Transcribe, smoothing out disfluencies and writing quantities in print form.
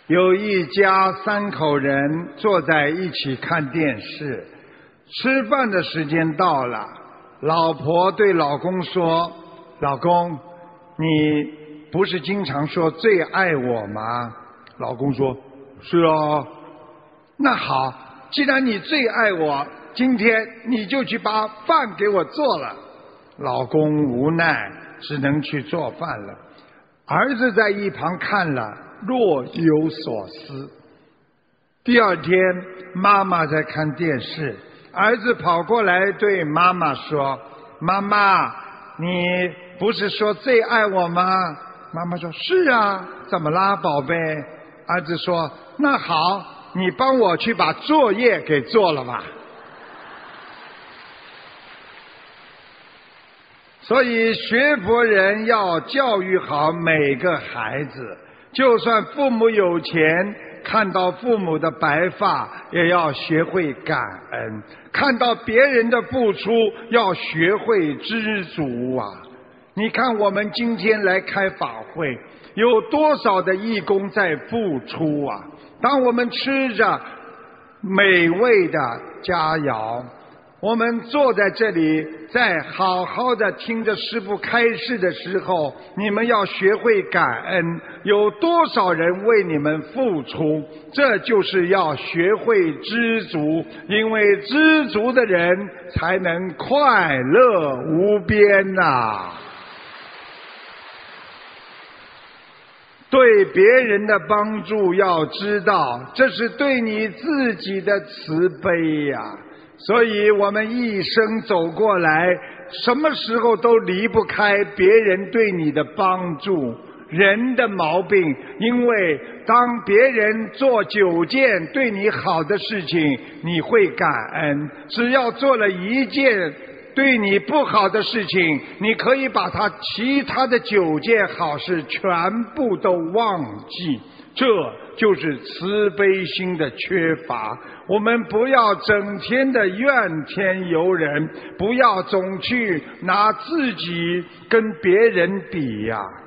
有一家3口人坐在一起看电视，吃饭的时间到了，老婆对老公说：老公，你不是经常说最爱我吗？老公说：是啊。那好，既然你最爱我，今天你就去把饭给我做了。老公无奈，只能去做饭了。儿子在一旁看了，若有所思。第二天，妈妈在看电视，儿子跑过来对妈妈说：妈妈，你不是说最爱我吗？妈妈说：是啊。怎么啦，宝贝？儿子说：那好，你帮我去把作业给做了吧。所以学佛人要教育好每个孩子，就算父母有钱，看到父母的白发也要学会感恩，看到别人的付出要学会知足啊。你看我们今天来开法会，有多少的义工在付出啊。当我们吃着美味的佳肴，我们坐在这里，在好好的听着师父开示的时候，你们要学会感恩，有多少人为你们付出，这就是要学会知足，因为知足的人才能快乐无边呐。对别人的帮助要知道，这是对你自己的慈悲呀。所以我们一生走过来，什么时候都离不开别人对你的帮助。人的毛病，因为当别人做9件对你好的事情，你会感恩；只要做了1件对你不好的事情，你可以把他其他的9件好事全部都忘记。这就是慈悲心的缺乏。我们不要整天的怨天尤人，不要总去拿自己跟别人比呀。